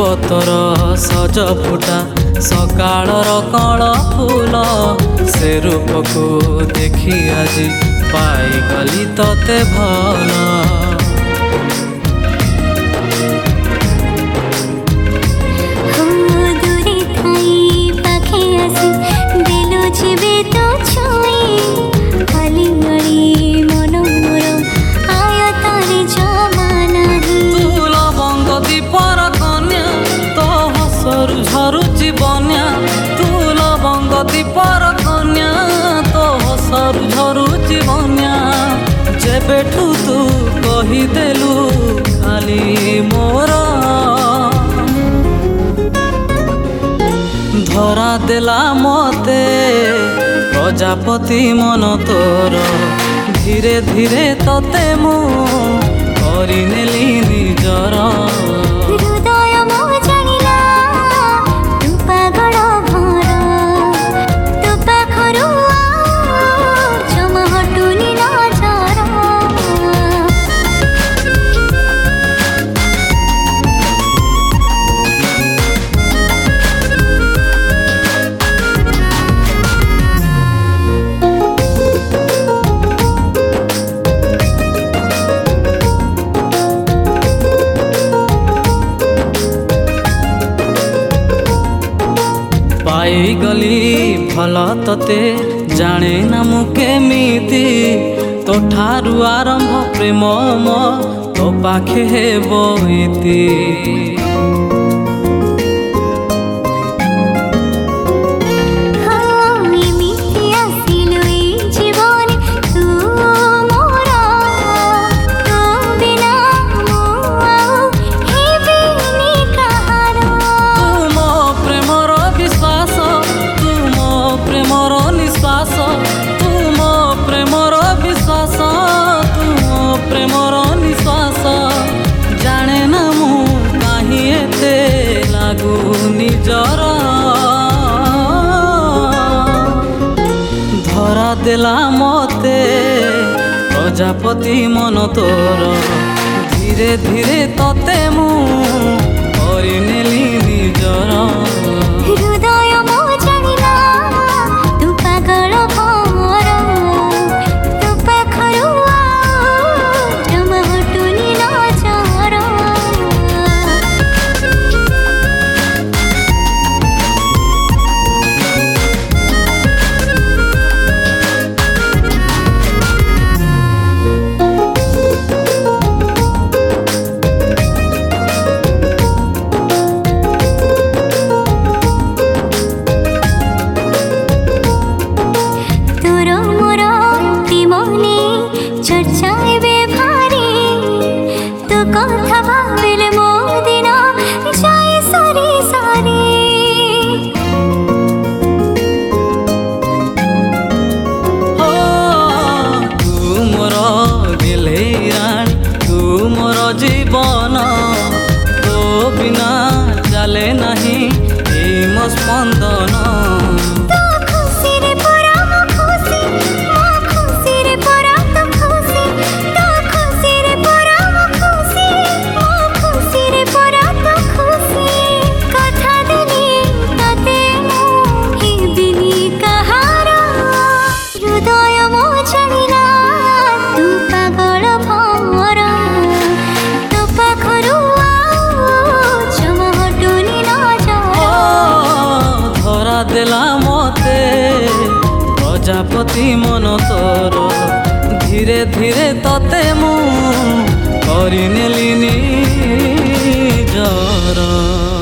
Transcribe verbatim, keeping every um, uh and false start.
तोर सज फुटा सकाळर कण फूल से रूप को देखी आज पाईगली तते भल। झरुची बन्या तू लवंग दीपर कन्या तो हसरु झरुची बन्या जेबेठू तू कहीदेलु खाली मोर धरा देला मते प्रजापति मन तोर धीरे धीरे तते मु करिनेली निजर। पाईगली भल तते जाने ना मु केमिति तो ठारू आरंभ प्रेम मो तो पाखे हेबो इति। धरा देला मते प्रजापति मन तोर धीरे धीरे तते मु करिनेली निजर। हृदय मो जानिला तू पागल भवर तू पाखरु जमा हटुनी नजर। कथा भाविले मो दिन जाए सारी सारी हो तू मोर गेले रानी तू मोर जीवन तो बिना चले नहीं ए मो स्पंदन। देला मते प्रजापति मन तोर धीरे धीरे तते मु करिनेली निजर।